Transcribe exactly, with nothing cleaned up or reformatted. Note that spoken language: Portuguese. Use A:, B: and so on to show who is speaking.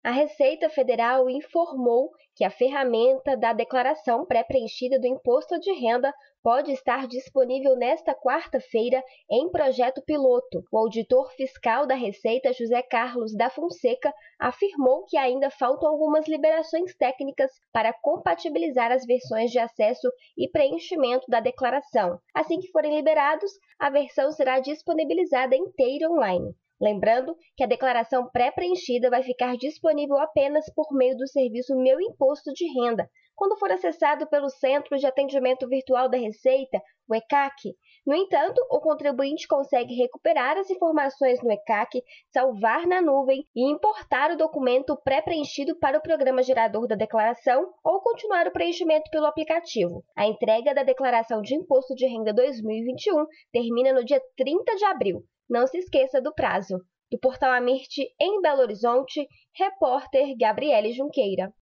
A: A Receita Federal informou que a ferramenta da declaração pré-preenchida do Imposto de Renda pode estar disponível nesta quarta-feira em projeto piloto. O auditor fiscal da Receita, José Carlos da Fonseca, afirmou que ainda faltam algumas liberações técnicas para compatibilizar as versões de acesso e preenchimento da declaração. Assim que forem liberados, a versão será disponibilizada inteira online. Lembrando que a declaração pré-preenchida vai ficar disponível apenas por meio do serviço Meu Imposto de Renda, quando for acessado pelo Centro de Atendimento Virtual da Receita, o E C A C. No entanto, o contribuinte consegue recuperar as informações no E C A C, salvar na nuvem e importar o documento pré-preenchido para o programa gerador da declaração ou continuar o preenchimento pelo aplicativo. A entrega da Declaração de Imposto de Renda dois mil e vinte e um termina no dia trinta de abril. Não se esqueça do prazo. Do Portal Amirte, em Belo Horizonte, repórter Gabriele Junqueira.